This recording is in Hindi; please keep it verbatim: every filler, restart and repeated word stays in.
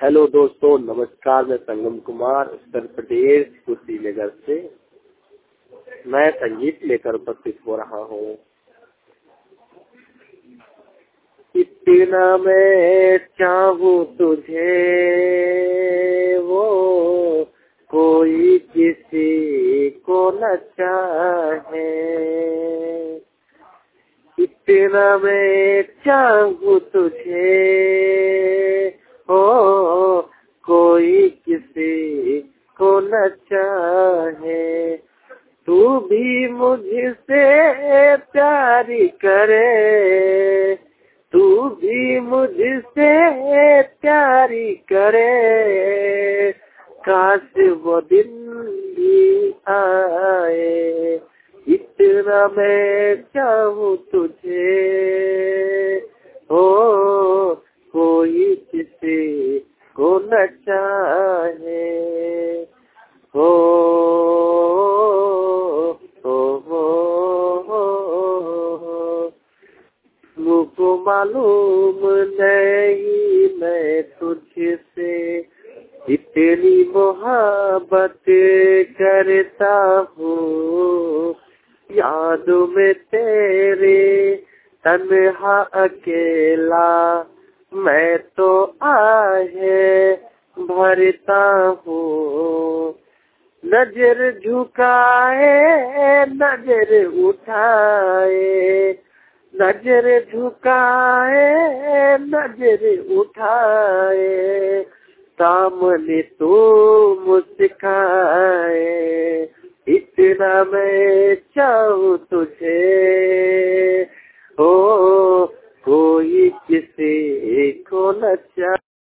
हेलो दोस्तों, नमस्कार। मैं संगम कुमार उत्तर प्रदेश कुशीनगर से मैं संगीत लेकर उपस्थित हो रहा हूँ। इतना मैं चाहूँ तुझे वो कोई किसी को न चाहे। इतना मैं चाहूँ तुझे ओ कोई किसी को न चाहे। तू भी मुझसे प्यार करे, तू भी मुझसे प्यार करे। काश वो दिन भी आए। इतना मैं चाहूँ तुझे ओ कोई किसी को न चाहे। हो मुझको मालूम नहीं मैं तुझसे इतनी मोहब्बत करता हूँ। यादों में तेरे तन्हा अकेला मैं तो आहे भरता हूँ। नजर झुकाए नजर उठाए, नजर झुकाए नजर उठाए, सामने तो मुस्काए। इतना मैं चाहूँ तुझे ओ कोई किसी को न चाहे।